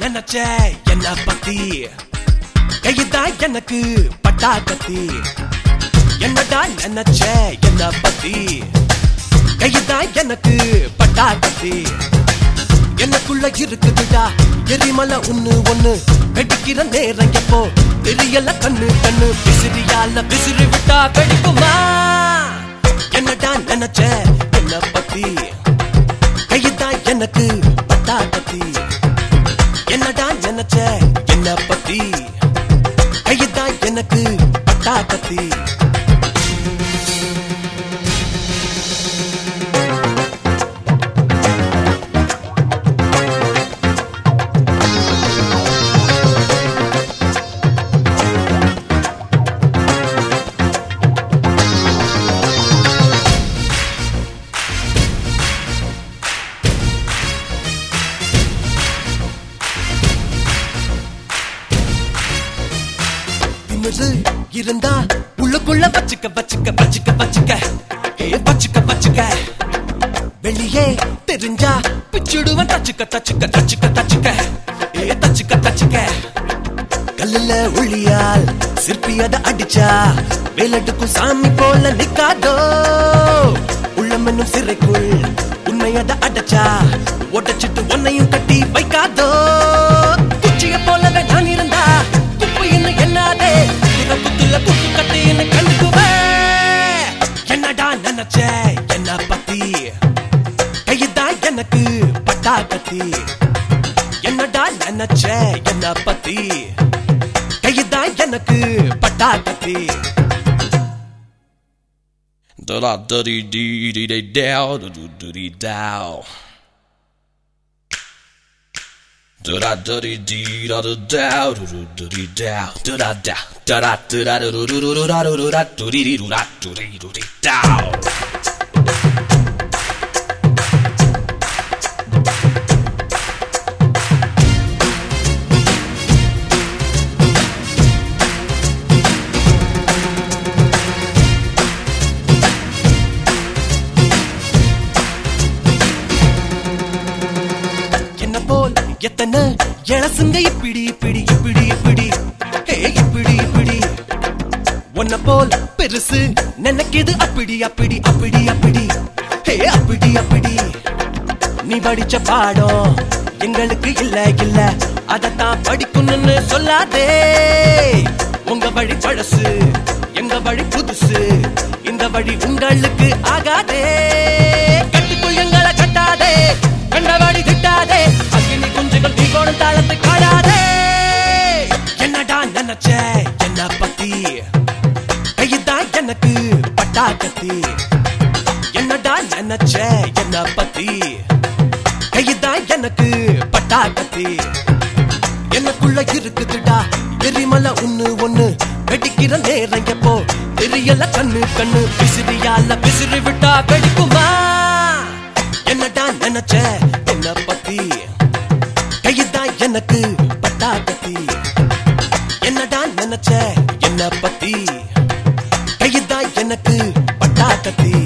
நினைச்ச என்ன பத்தி கைதான் எனக்கு பட்டா கத்தி என்னடா நினைச்ச என்ன பத்தி கைதான் எனக்கு பட்டா கத்தி எனக்குள்ள இருக்குதுடா எரிமலை ஒண்ணு வெடிக்கிற நேரம் எப்போ தெரியல கண்ணு கண்ணு விசிறியால விசிறி விட்டா வெடிக்குமா என்னடா நினைச்ச என்ன பத்தி கைதான் எனக்கு பட்டா கத்தி என்னடா நினைச்ச என்ன பத்தி கைதான் எனக்கு பட்டா கத்தி இருந்தா உள்ளுக்குள்ள வச்சுக்க வச்சுக்க வச்சுக்க வச்சுக்க வச்சுக்க வச்சுக்க வெளியே தெரிஞ்சா பிச்சுடுவன் தச்சுக்க தச்சுக்க தச்சுக்க தச்சுக்க தச்சுக்க தச்சுக்க கல்லுல ஒளியால் சிற்பியத அடிச்சா வேலட்டுக்கும் சாமி போல நிக்காதோ உள்ளம் என்னும் சிறைக்குள் உண்மையத அடைச்சா ஒட்டச்சிட்டு ஒன்னையும் கட்டி வைக்காதோ குச்சிய போலவே நான் இருந்தா குப்பைன்னு என்னாதே புத்துல குத்து கட்டின்னு கண்டுக்குவே என்னடா நினைச்ச என்ன பத்தி கைதான் எனக்கு பட்டா கத்தி என்னடா நினைச்ச என்ன பத்தி கைதான் எனக்கு பட்டா கத்தி Da da dee dee dee dee dow da doo dee dow. Da da dee dee da da dow da doo dee dow. Da da da da da da da do do do do da do do da do dee dee do da do dee dow. எத்தனை இளசுங்க இப்படி இப்படி இப்படி இப்படி இப்படி இப்படி உன்ன போல் பெருசு நினைக்கிது அப்படி அப்படி அப்படி அப்படி அப்படி அப்படி நீ படிச்ச பாடம் எங்களுக்கு இல்ல இல்ல அதத்தான் படிக்கணும்னு சொல்லாதே உங்க வழி பழசு எங்க வழி புதுசு இந்த வழி உங்களுக்கு ஆகாதே கட்டுக்குள் எங்களை கட்டாதே கண்டவாடி திட்டாதே அக்கினி குஞ்சுகள் தீகோடும் தாளத்தை காடாதே என்னடா நினைச்ச என்ன பத்தி கைதான் எனக்கு பட்டா கத்தி என்னடா நினைச்ச என்ன பத்தி கைதான் எனக்கு பட்டா கத்தி எனக்குள்ள இருக்குதுடா எரிமலை ஒண்ணு வெடிக்கிற நேரம் எப்போ தெரியல கண்ணு கண்ணு விசிறியால விசிறி விட்டா வெடிக்குமா என்னடா நினைச்ச என்ன பத்தி கைதான் எனக்கு பட்டா கத்தி என்னடா நினைச்ச என்ன பத்தி கைதான் எனக்கு பட்டா கத்தி